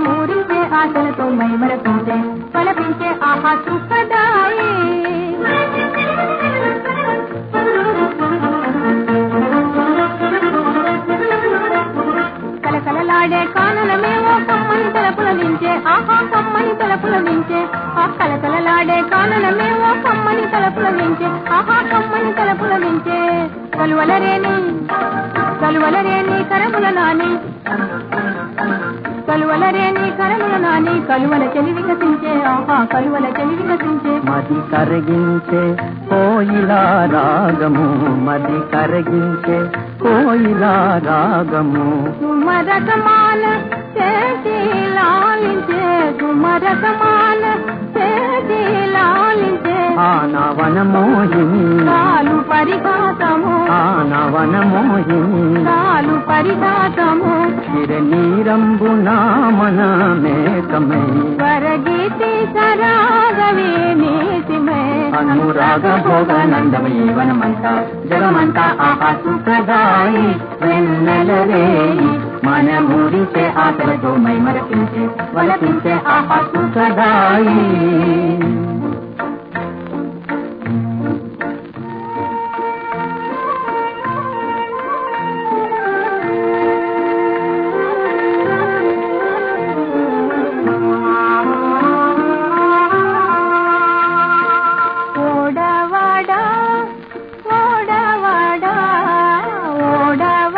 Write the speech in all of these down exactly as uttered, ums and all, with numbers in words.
ఊరించే ఆశలతో మైమరపించే పలపించే ఆహా సుఖదాయి కలకలలాడే కాననమేవో కమ్మని తలపులవించే ఆహా కమ్మని తలపులవించే ఆ కలకలలాడే కాననమేవో కమ్మని తలపులవించే ఆహా కమ్మని తలపులవించే కలువలరేని కలువలరేని కరముల నాని కలువలరేని కరముల నాని కలువల చెలి వికసించే ఆహా కలువల చెలి వికసించే మది కరగించే కోయిలా రాగము మది కరగించే కోయిలా రాగము సుమరకమాన చేసి లాలించే సుమరకమాన చేసి లాలించే ఆనవన మోహిని కాలు పరిఘాతము ఆనవన మోహిని కాలు పరిఘాతము చిరనీరంబు నామన మేకమై వరగీతి సరాగవే నీతిమే అనురాగ భోగానందమై వనమంతా జగమంతా ఆహా సుఖదాయి వెన్నెలరేయి మన ఊరించే ఆశలతో మైమరపించే వలపించే ఆహా సుఖదాయి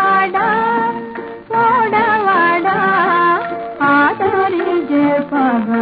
పగ